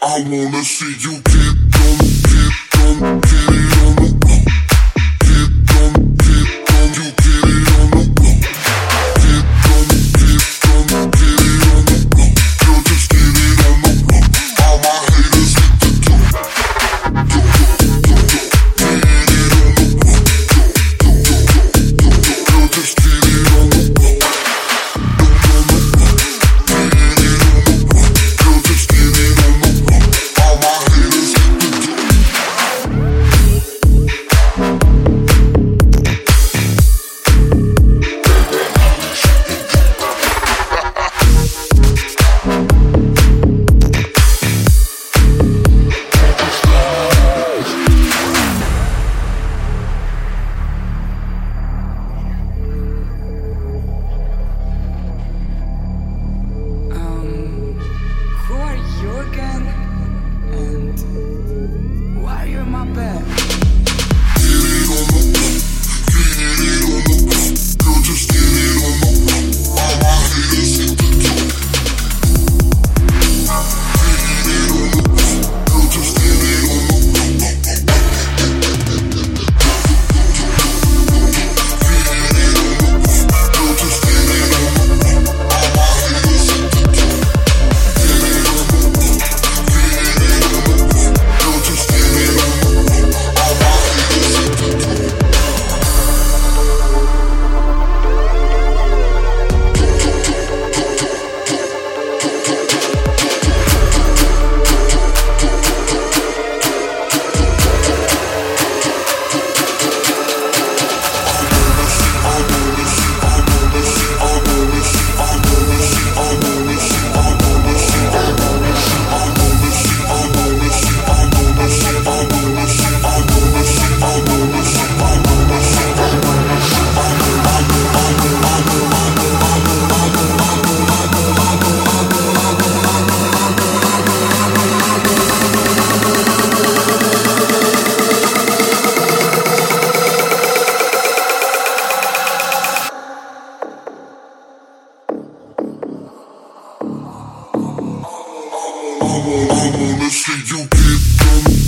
I wanna see you get on, get on, get it on the floor. Get on, you get it on the floor. Get on, get it on the floor. Girl, just get it on the floor. All my haters hit the door. Get it on the floor. Girl, just get it on the floor. I wanna see you get on.